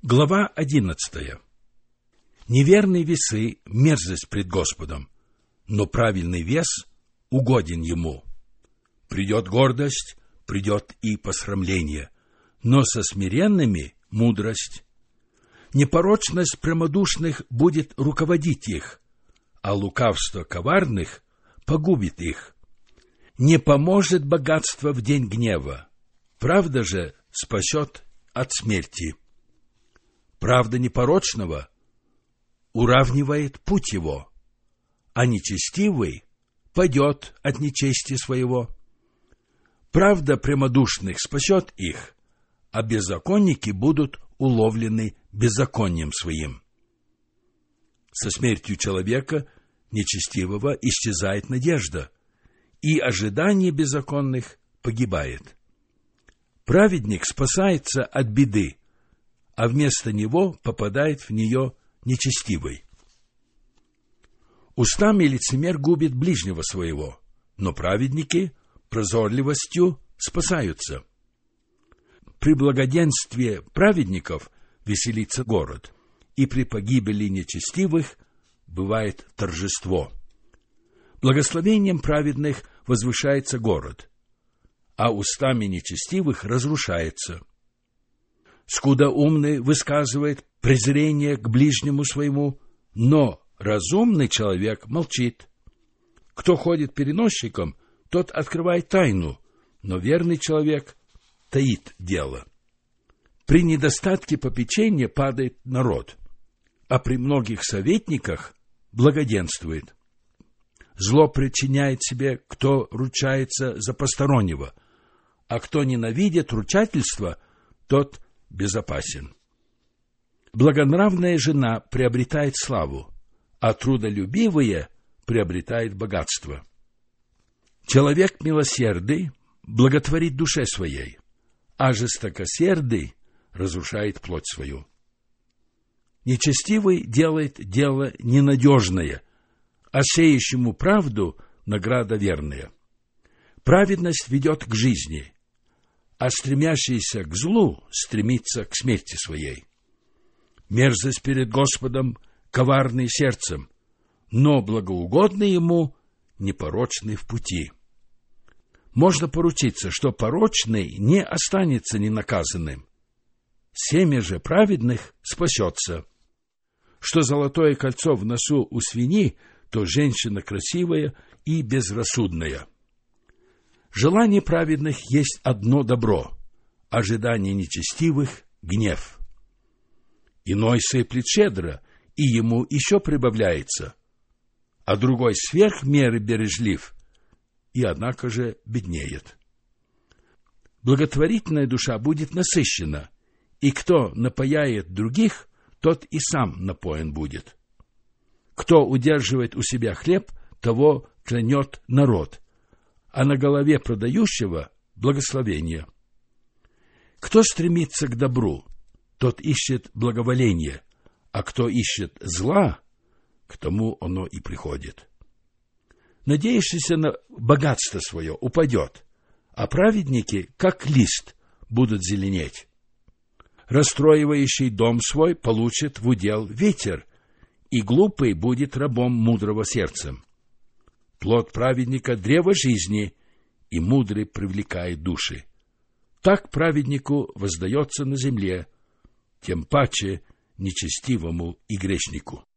Глава 11. Неверные весы — мерзость пред Господом, но правильный вес угоден Ему. Придет гордость, придет и посрамление, но со смиренными — мудрость. Непорочность прямодушных будет руководить их, а лукавство коварных погубит их. Не поможет богатство в день гнева, правда же спасет от смерти. Правда непорочного уравнивает путь его, а нечестивый падет от нечести своего. Правда прямодушных спасет их, а беззаконники будут уловлены беззаконием своим. Со смертью человека нечестивого исчезает надежда, и ожидание беззаконных погибает. Праведник спасается от беды, а вместо него попадает в нее нечестивый. Устами лицемер губит ближнего своего, но праведники прозорливостью спасаются. При благоденствии праведников веселится город, и при погибели нечестивых бывает торжество. Благословением праведных возвышается город, а устами нечестивых разрушается. Скудоумный высказывает презрение к ближнему своему, но разумный человек молчит. Кто ходит переносчиком, тот открывает тайну, но верный человек таит дело. При недостатке попечения падает народ, а при многих советниках благоденствует. Зло причиняет себе, кто ручается за постороннего, а кто ненавидит ручательство, тот безопасен. Благонравная жена приобретает славу, а трудолюбивая приобретает богатство. Человек милосердный благотворит душе своей, а жестокосердый разрушает плоть свою. Нечестивый делает дело ненадежное, а сеющему правду награда верная. Праведность ведет к жизни, а стремящийся к злу стремится к смерти своей. Мерзость перед Господом коварный сердцем, но благоугодный ему непорочный в пути. Можно поручиться, что порочный не останется ненаказанным. Семя же праведных спасется. Что золотое кольцо в носу у свиньи, то женщина красивая и безрассудная. Желание праведных есть одно добро, ожидание нечестивых — гнев. Иной сыплет щедро, и ему еще прибавляется, а другой сверх меры бережлив, и однако же беднеет. Благотворительная душа будет насыщена, и кто напояет других, тот и сам напоен будет. Кто удерживает у себя хлеб, того клянет народ, а на голове продающего — благословение. Кто стремится к добру, тот ищет благоволение, а кто ищет зла, к тому оно и приходит. Надеющийся на богатство свое упадет, а праведники, как лист, будут зеленеть. Расстроивающий дом свой получит в удел ветер, и глупый будет рабом мудрого сердцем. Плод праведника — древо жизни, и мудрый привлекает души. Так праведнику воздается на земле, тем паче нечестивому и грешнику.